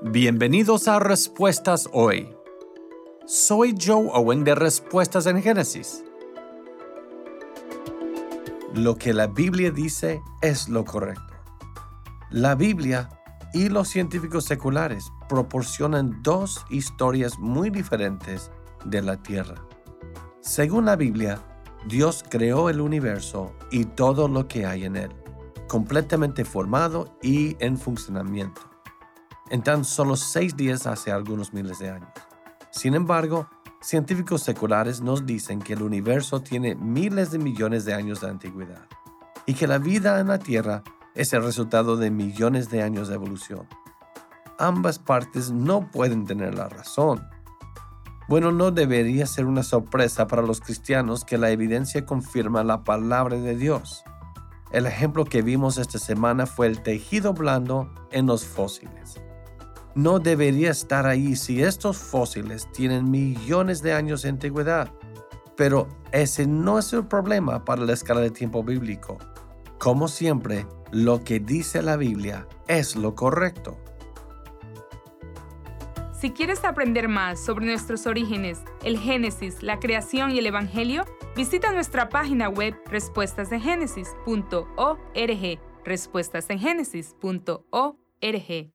Bienvenidos a Respuestas Hoy. Soy Joe Owen de Respuestas en Génesis. Lo que la Biblia dice es lo correcto. La Biblia y los científicos seculares proporcionan dos historias muy diferentes de la Tierra. Según la Biblia, Dios creó el universo y todo lo que hay en él, completamente formado y en funcionamiento, en tan solo 6 días hace algunos miles de años. Sin embargo, científicos seculares nos dicen que el universo tiene miles de millones de años de antigüedad y que la vida en la Tierra es el resultado de millones de años de evolución. Ambas partes no pueden tener la razón. Bueno, no debería ser una sorpresa para los cristianos que la evidencia confirma la palabra de Dios. El ejemplo que vimos esta semana fue el tejido blando en los fósiles. No debería estar ahí si estos fósiles tienen millones de años de antigüedad. Pero ese no es el problema para la escala de tiempo bíblico. Como siempre, lo que dice la Biblia es lo correcto. Si quieres aprender más sobre nuestros orígenes, el Génesis, la creación y el Evangelio, visita nuestra página web respuestasengenesis.org, respuestasengenesis.org.